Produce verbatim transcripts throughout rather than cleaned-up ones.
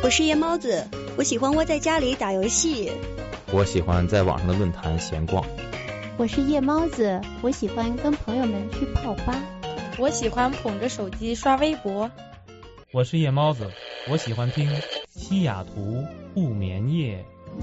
我是夜猫子，我喜欢窝在家里打游戏。 我喜欢在网上的论坛闲逛。 我是夜猫子，我喜欢跟朋友们去泡吧。 我喜欢捧着手机刷微博。 我是夜猫子，我喜欢听西雅图不眠夜。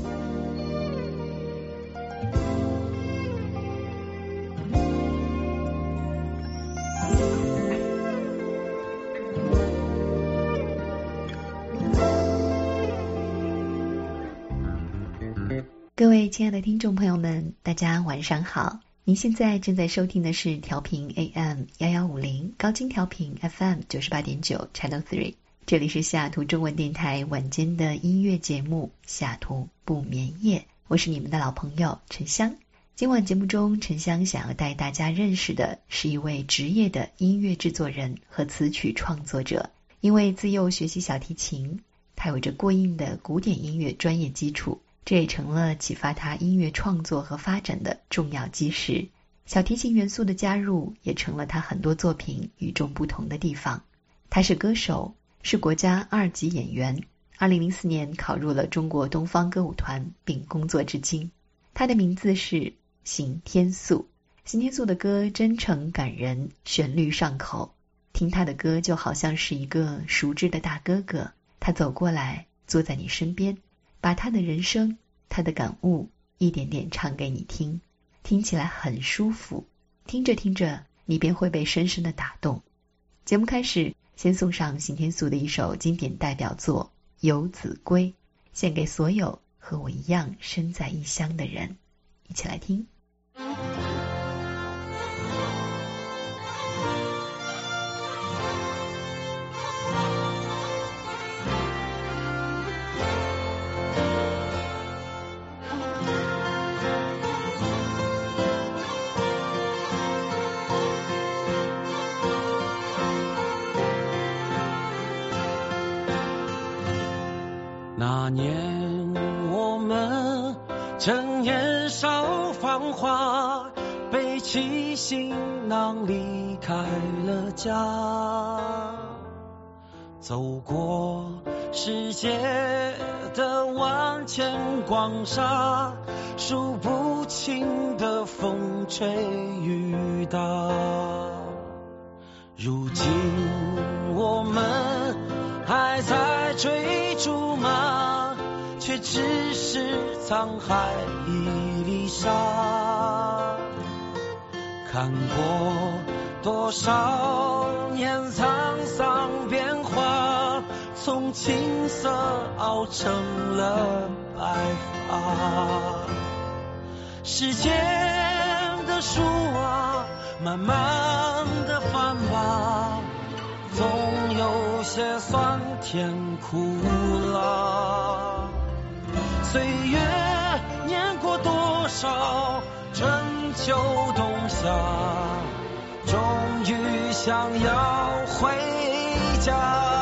各位亲爱的听众朋友们，大家晚上好。您现在正在收听的是调频 A M 一一五零 高清调频 F M 九十八点九 Channel 三， 这里是西雅图中文电台晚间的音乐节目西雅图不眠夜，我是你们的老朋友陈香。今晚节目中，陈香想要带大家认识的是一位职业的音乐制作人和词曲创作者。因为自幼学习小提琴，他有着过硬的古典音乐专业基础，这也成了启发他音乐创作和发展的重要基石。小提琴元素的加入也成了他很多作品与众不同的地方。他是歌手，是国家二级演员，二零零四年考入了中国东方歌舞团，并工作至今。他的名字是邢天素。邢天素的歌真诚感人，旋律上口，听他的歌就好像是一个熟知的大哥哥，他走过来坐在你身边，把他的人生，他的感悟一点点唱给你听，听起来很舒服，听着听着你便会被深深的打动。节目开始，先送上邢天素的一首经典代表作《游子归》，献给所有和我一样身在异乡的人，一起来听。 那年我们正年少芳华，背起行囊离开了家，走过世界的万千光沙，数不清的风吹雨打。如今我们还在追逐吗？却只是沧海一粒沙。看过多少年沧桑变化，从青涩熬成了白发。时间的树啊，慢慢的翻吧，总有些酸甜苦辣。岁月年过多少春秋冬夏，终于想要回家。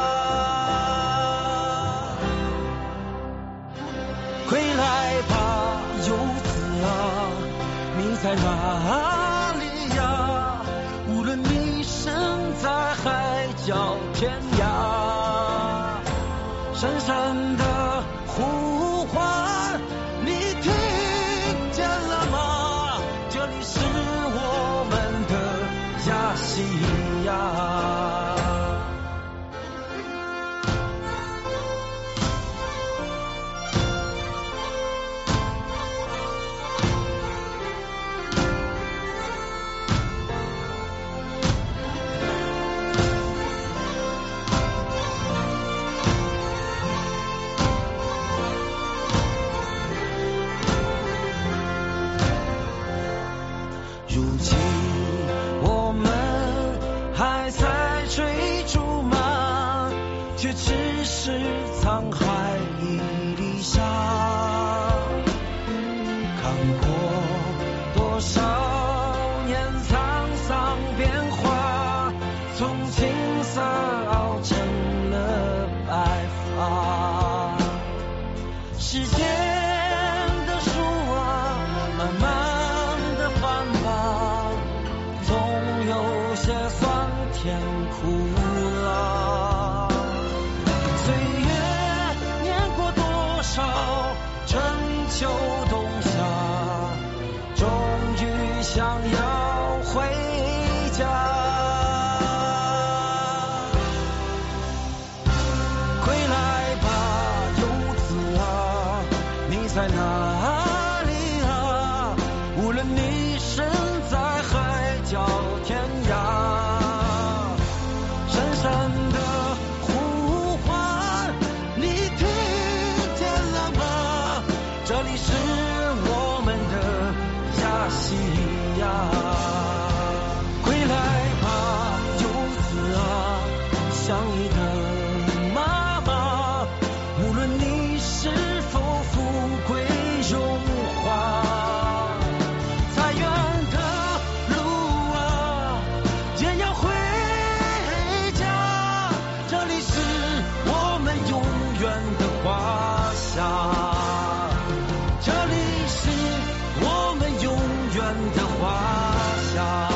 归来吧，游子啊，你在哪里呀？无论你身在海角天涯，深深的呼唤你听见了吗？这里是我们的亚细亚。只是沧海一粒沙，看过多少年沧桑变化，从青涩熬成了白发。时间的树啊，慢慢的翻吧，总有些酸甜苦辣。岁月在哪里啊？无论你身在海角天涯，深深的呼唤，你听见了吗？这里是我们的亚细亚。归来吧，游子啊，像一个妈妈，无论你是否富贵荣华，再远的路啊，也要回家。这里是我们永远的华夏，这里是我们永远的华夏。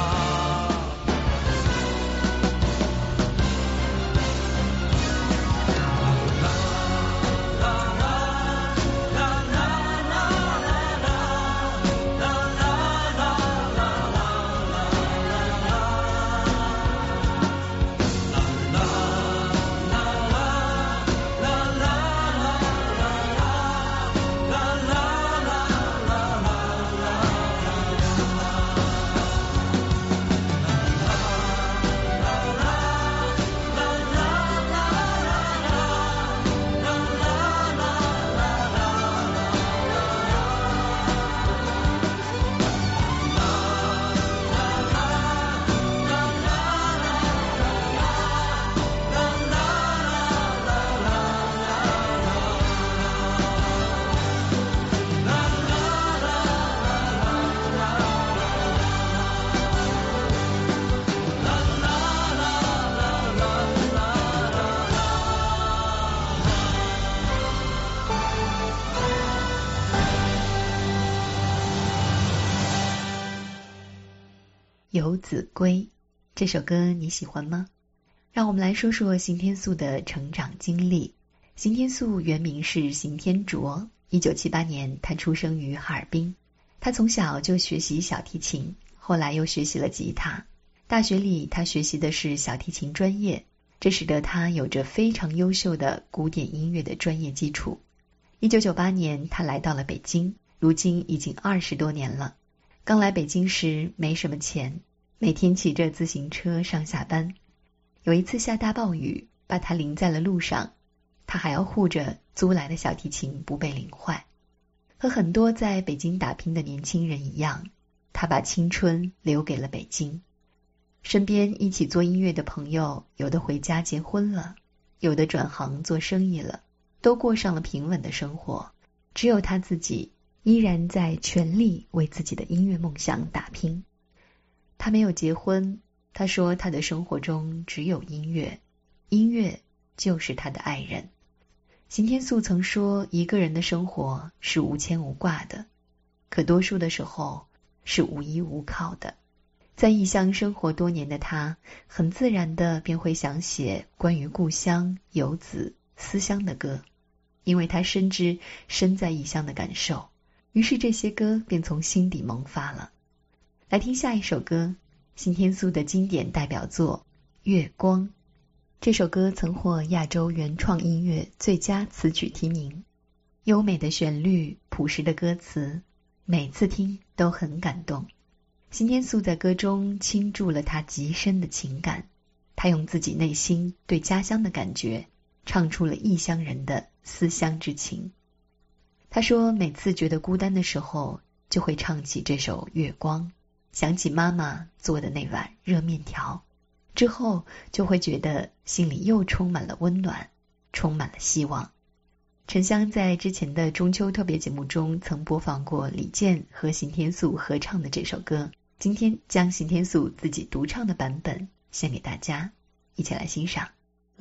游子归这首歌你喜欢吗？让我们来说说邢天素的成长经历。邢天素原名是邢天卓，一九七八年他出生于哈尔滨。他从小就学习小提琴，后来又学习了吉他。大学里他学习的是小提琴专业，这使得他有着非常优秀的古典音乐的专业基础。一九九八年他来到了北京，如今已经二十多年了。刚来北京时没什么钱，每天骑着自行车上下班。有一次下大暴雨，把他淋在了路上，他还要护着租来的小提琴不被淋坏。和很多在北京打拼的年轻人一样，他把青春留给了北京。身边一起做音乐的朋友，有的回家结婚了，有的转行做生意了，都过上了平稳的生活。只有他自己依然在全力为自己的音乐梦想打拼。他没有结婚，他说他的生活中只有音乐，音乐就是他的爱人。邢天素曾说，一个人的生活是无牵无挂的，可多数的时候是无依无靠的。在异乡生活多年的他，很自然的便会想写关于故乡、游子、思乡的歌，因为他深知身在异乡的感受，于是这些歌便从心底萌发了。来听下一首歌，邢天素的经典代表作《月光》。这首歌曾获亚洲原创音乐最佳词曲提名。优美的旋律，朴实的歌词，每次听都很感动。邢天素在歌中倾注了他极深的情感，他用自己内心对家乡的感觉，唱出了异乡人的思乡之情。他说，每次觉得孤单的时候，就会唱起这首《月光》，想起妈妈做的那碗热面条，之后就会觉得心里又充满了温暖，充满了希望。沉香在之前的中秋特别节目中曾播放过李健和邢天素合唱的这首歌，今天将邢天素自己独唱的版本献给大家，一起来欣赏。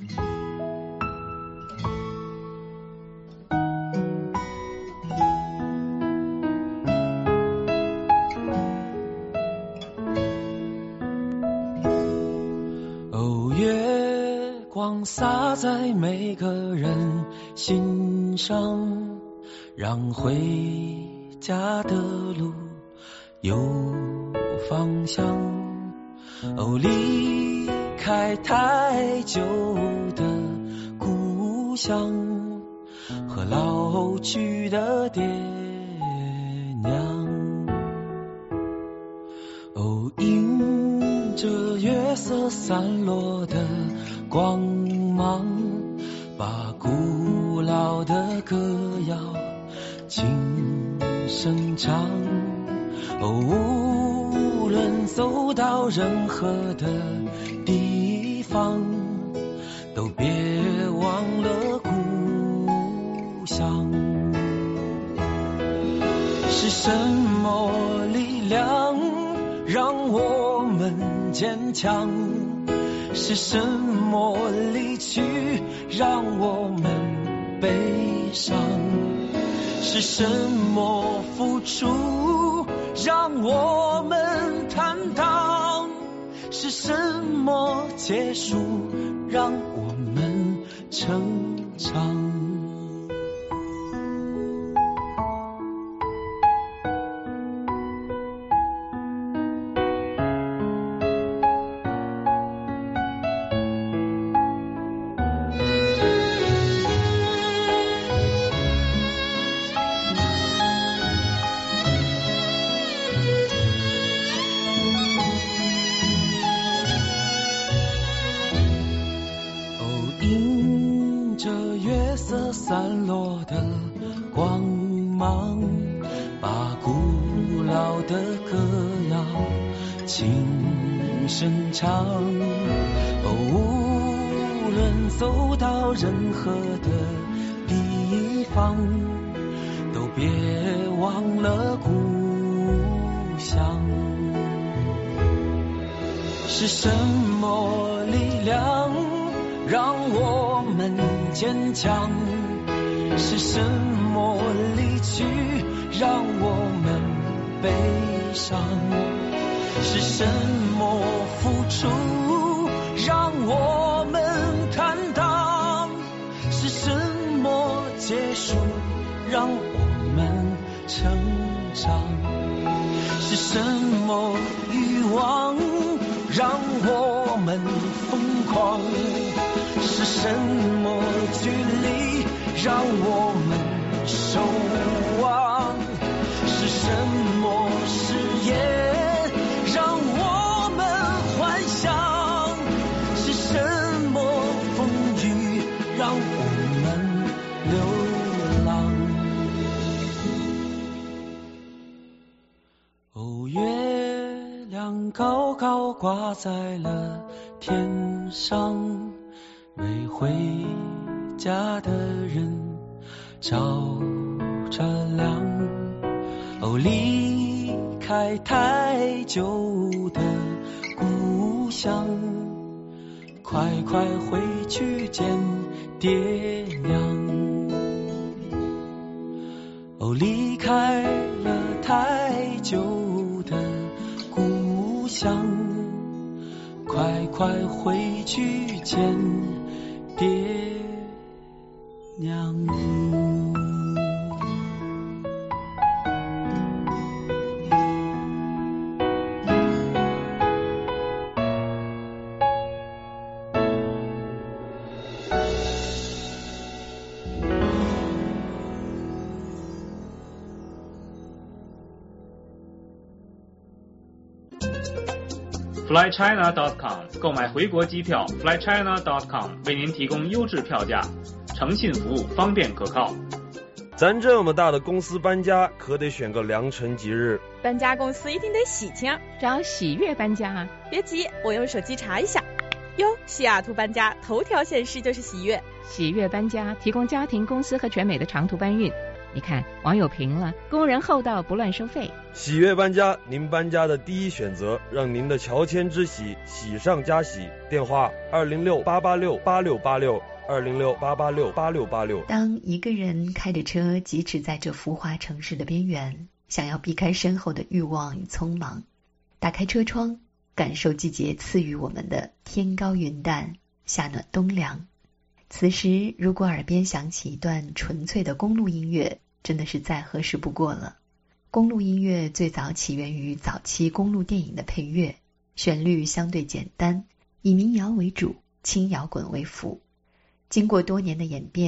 光洒在每个人心上，让回家的路有方向。哦，离开太久的故乡， 和老去的爹娘。哦，迎着月色散落的光芒，把古老的歌谣轻声唱。哦，无论走到任何的地方，都别忘了故乡。是什么力量让我们坚强？是什么离去让我们悲伤？是什么付出让我们坦荡？是什么结束让我们成长？散落的光芒，把古老的歌谣轻声唱。哦，无论走到任何的地方，都别忘了故乡。是什么力量让我们坚强？是什么离去让我们悲伤？是什么付出让我们坦荡？是什么结束让我们成长？是什么欲望让我们疯狂？是什么距离让我们守望？是什么誓言让我们幻想？是什么风雨让我们流浪？哦，月亮高高挂在了天上，为回家的人照着亮。哦，离开太久的故乡，快快回去见爹娘。哦，离开了太久的故乡，快快回去见爹娘。 fly china dot com 购买回国机票 fly china dot com 为您提供优质票价，诚信服务，方便可靠。 咱这么大的公司搬家，可得选个良辰吉日。 搬家公司一定得喜庆， 找喜悦搬家啊！ 别急，我用手机查一下。哟，西雅图搬家头条显示就是喜悦。 喜悦搬家提供家庭、公司和全美的长途搬运。你看，网友评了，工人厚道，不乱收费。 喜悦搬家，您搬家的第一选择，让您的乔迁之喜喜上加喜。电话二零六八八六八六八六二零六八八六八六八六。 当一个人开着车疾驰在这浮华城市的边缘，想要避开身后的欲望与匆忙，打开车窗，感受季节赐予我们的天高云淡，夏暖冬凉。此时如果耳边响起一段纯粹的公路音乐，真的是再合适不过了。公路音乐最早起源于早期公路电影的配乐，旋律相对简单，以民谣为主，轻摇滚为辅。经过多年的演变，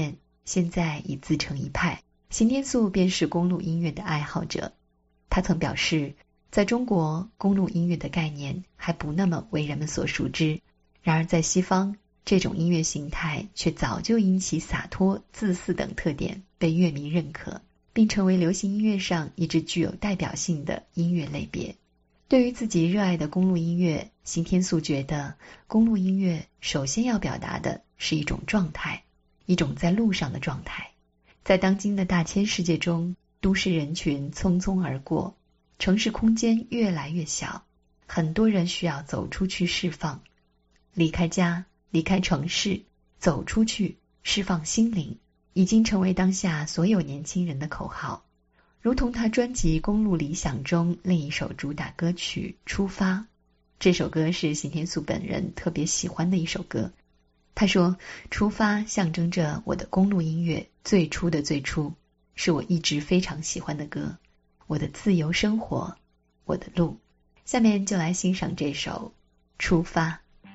现在已自成一派。邢天素便是公路音乐的爱好者。他曾表示，在中国，公路音乐的概念还不那么为人们所熟知，然而在西方，这种音乐形态却早就因其洒脱、自私等特点被乐迷认可，并成为流行音乐上一支具有代表性的音乐类别。对于自己热爱的公路音乐，邢天素觉得公路音乐首先要表达的是一种状态，一种在路上的状态。在当今的大千世界中，都市人群匆匆而过，城市空间越来越小，很多人需要走出去释放，离开家，离开城市，走出去，释放心灵，已经成为当下所有年轻人的口号。如同他专辑《公路理想》中另一首主打歌曲《出发》，这首歌是邢天素本人特别喜欢的一首歌。他说，出发象征着我的公路音乐最初的最初，是我一直非常喜欢的歌，我的自由生活，我的路。下面就来欣赏这首《出发》。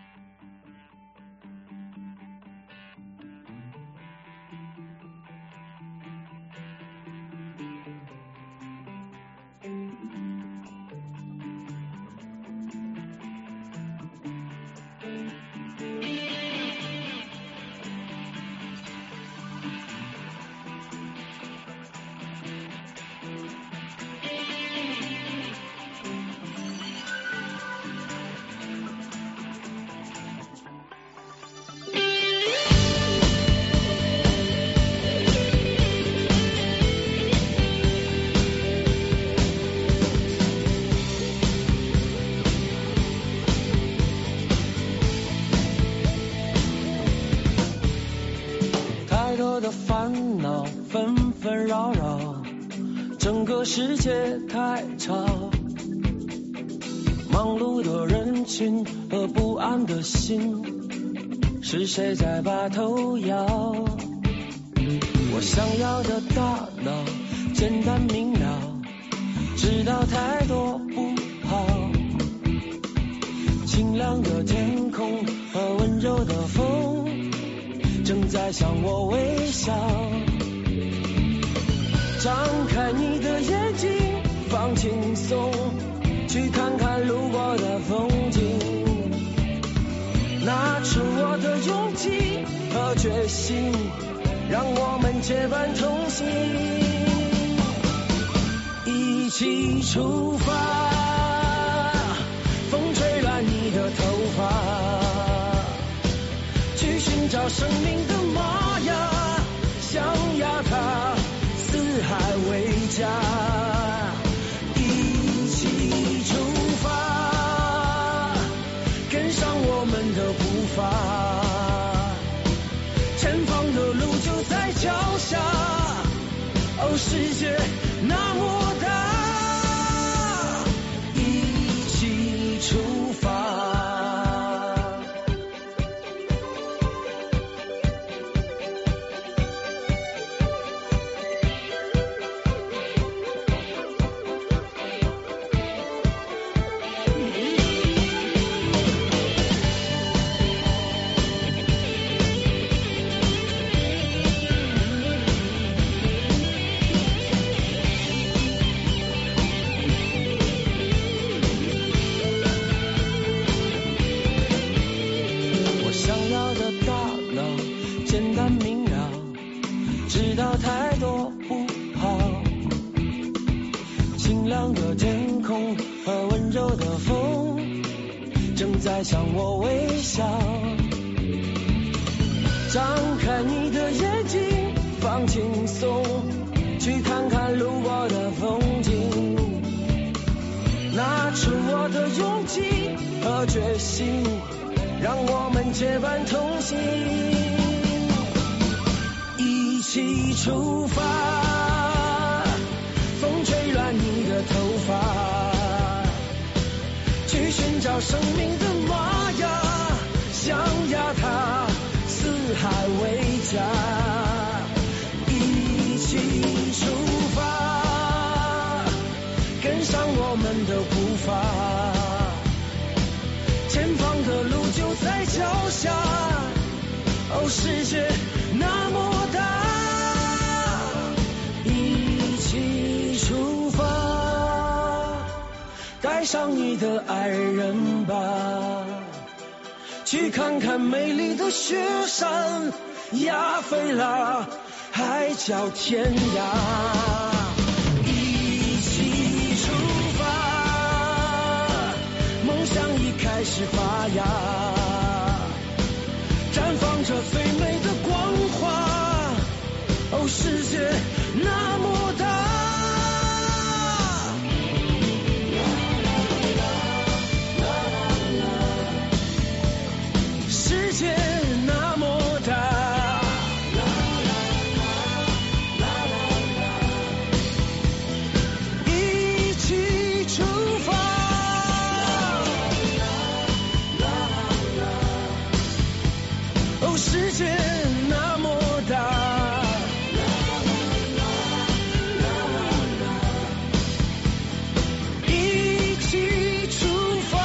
的烦恼纷纷扰扰，整个世界太吵，忙碌的人群和不安的心，是谁在把头摇？我想要的大脑简单明了，知道太多不好，清亮的天空和温柔的风正在向我微笑，张开你的眼睛，放轻松，去看看路过的风景，拿出我的勇气和决心，让我们结伴同行，一起出发，风吹乱你的头发，去寻找生命的模样，想要它四海为家，一起出发，跟上我们的步伐，前方的路就在脚下，哦，世界那么大，一起出发。知道太多不好，清亮的天空和温柔的风正在向我微笑，张开你的眼睛，放轻松，去看看路过的风景，拿出我的勇气和决心，让我们结伴同行，一起出发，风吹乱你的头发，去寻找生命的模样，想要它四海为家，一起出发，跟上我们的步伐，前方的路就在脚下，哦，世界那么大。 上你的爱人吧，去看看美丽的雪山，亚非拉海角天涯，一起出发，梦想已开始发芽，绽放着最美的光华，哦，世界那么大，世界那么大，一起出发，哦，世界那么大，一起出发。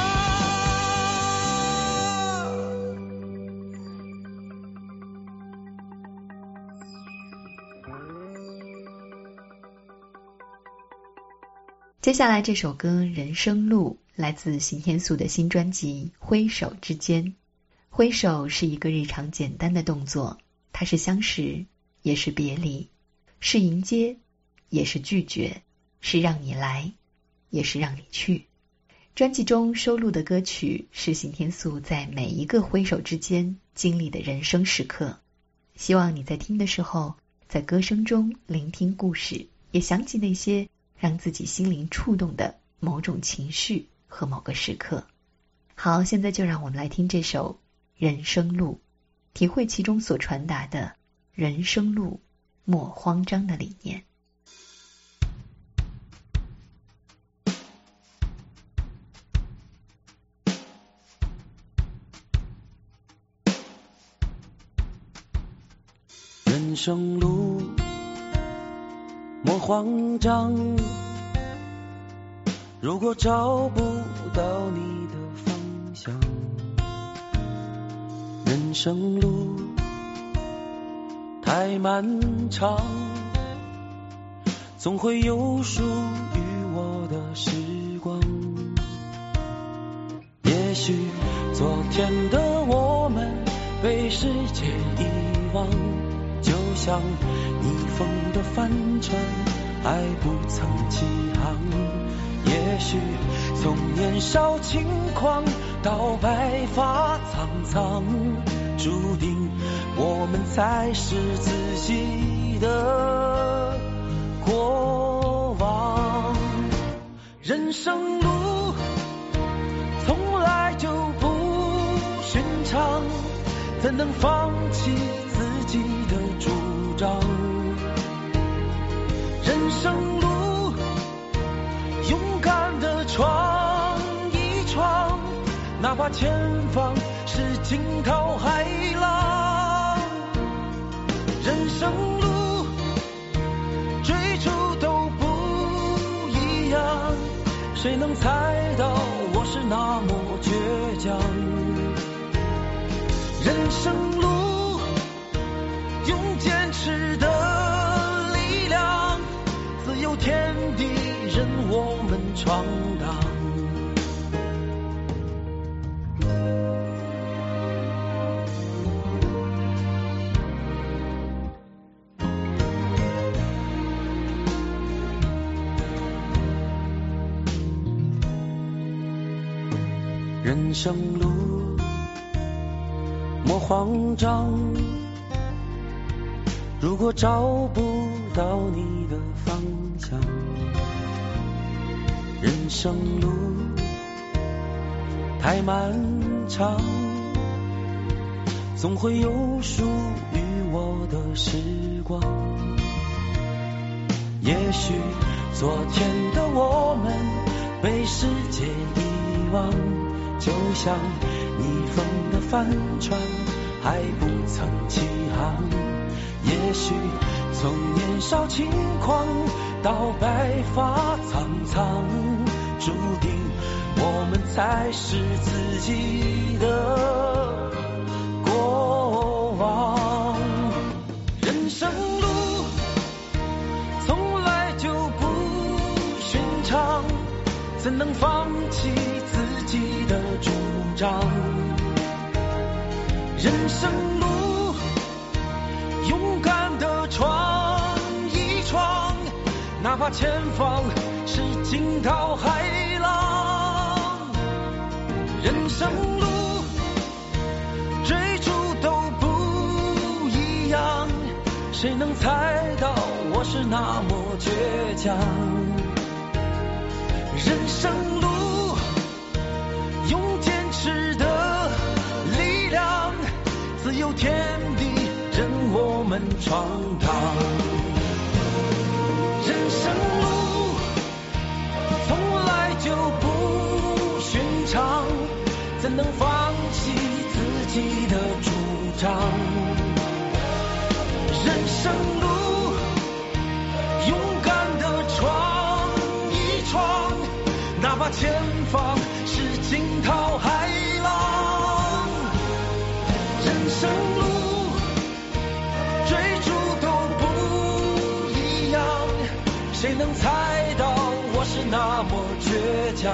接下来这首歌《人生路》来自邢天素的新专辑《挥手之间》。挥手是一个日常简单的动作，它是相识，也是别离，是迎接，也是拒绝，是让你来，也是让你去。专辑中收录的歌曲是邢天素在每一个挥手之间经历的人生时刻。希望你在听的时候，在歌声中聆听故事，也想起那些让自己心灵触动的某种情绪和某个时刻。好，现在就让我们来听这首《人生路》，体会其中所传达的人生路莫慌张的理念。 人生路莫慌张，如果找不到你的方向，人生路太漫长，总会有属于我的时光。也许昨天的我们被世界遗忘，就像逆风的帆船还不曾起航。也许从年少轻狂到白发苍苍，注定我们才是自己的过往。人生路从来就不寻常，怎能放弃自己的主张？人生路勇敢地闯一闯，哪怕前方是惊涛骇浪。人生路追逐都不一样，谁能猜到我是那么倔强？人生路用坚持的力量，自由天地任我们闯荡。人生路莫慌张，如果找不到你的方向，人生路太漫长，总会有属于我的时光。也许昨天的我们被世界遗忘，就像逆风的帆船还不曾起航。也许从年少轻狂到白发苍苍，注定我们才是自己的过往。人生路从来就不寻常， 怎能放弃自己的主张？人生路，勇敢地闯一闯，哪怕前方是惊涛骇浪。人生路，追逐都不一样，谁能猜到我是那么倔强？人生路，用坚持的力量，自有天地任我们闯荡。人生路从来就不寻常，怎能放弃自己的主张？人生路，勇敢地闯一闯，哪怕前方是惊涛骇浪。人生路，追逐都不一样，谁能猜到我是那么倔强？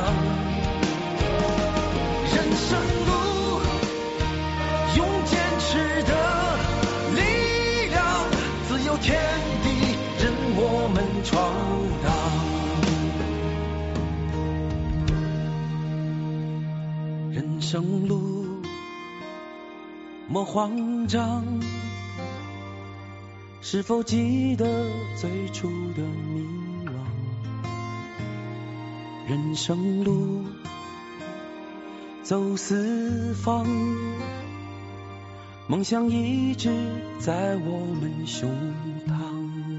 人生路，用坚持的力量，自有天地任我们闯荡。人生路，莫慌张，是否记得最初的迷惘？人生路，走四方，梦想一直在我们胸膛。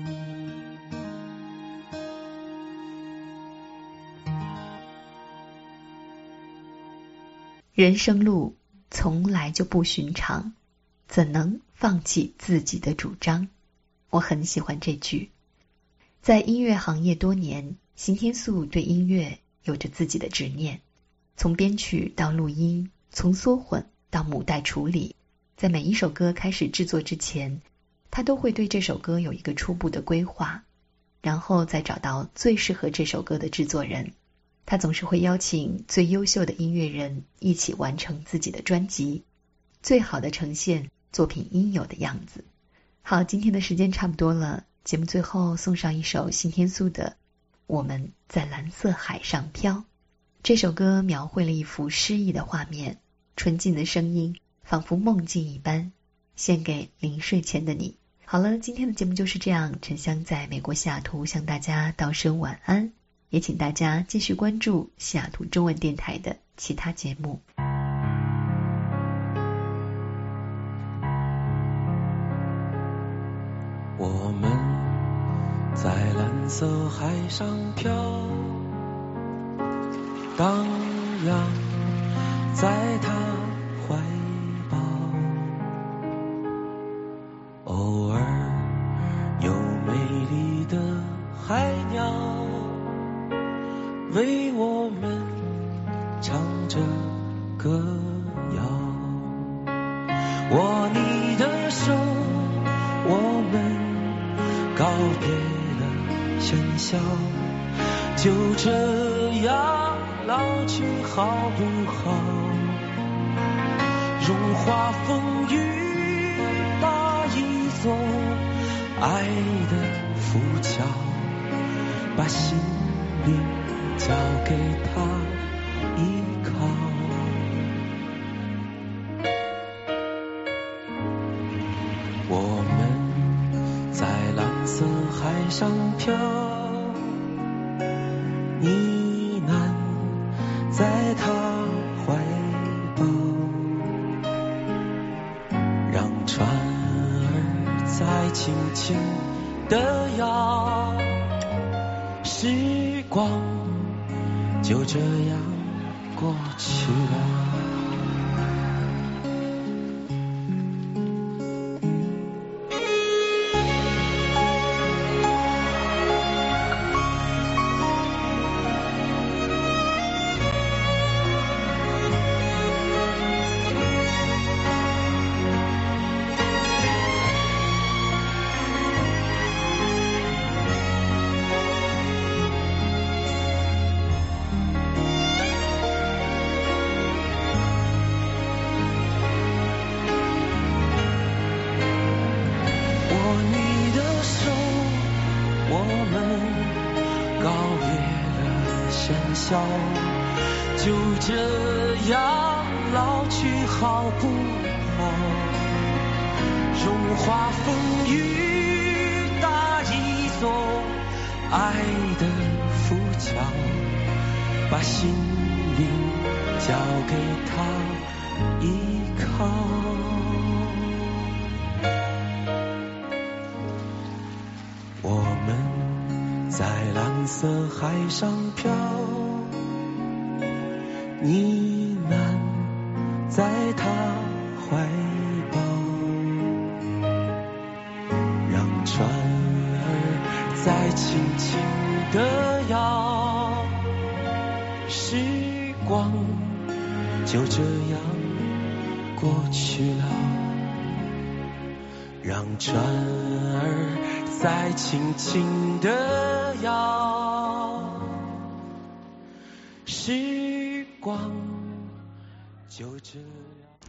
人生路从来就不寻常，怎能放弃自己的主张？我很喜欢这句。在音乐行业多年，新天素对音乐有着自己的执念，从编曲到录音，从缩混到母带处理，在每一首歌开始制作之前，他都会对这首歌有一个初步的规划，然后再找到最适合这首歌的制作人。他总是会邀请最优秀的音乐人一起完成自己的专辑，最好的呈现作品应有的样子。好，今天的时间差不多了，节目最后送上一首新天素的《我们在蓝色海上飘》。这首歌描绘了一幅诗意的画面，纯净的声音仿佛梦境一般，献给临睡前的你。好了，今天的节目就是这样，沉香在美国西雅图向大家道声晚安，也请大家继续关注西雅图中文电台的其他节目。 我们在蓝色海上飘，荡漾在他怀抱，偶尔有美丽的海鸟为我们唱着歌谣，握你的手，我们告别了喧嚣，就这样老去好不好？荣华风雨搭一座爱的浮桥，把心灵交给他依靠。我们在蓝色海上飘，呢喃在他怀抱，让船儿再轻轻地摇，时光就这样过去了。 告别了喧嚣，就这样老去好不好？荣华风雨搭一座爱的浮桥，把心灵交给他依靠。我们在蓝色海上飘，呢喃在他怀抱，让船儿再轻轻地摇，时光就这样过去了，让船儿再轻轻地摇，时光就这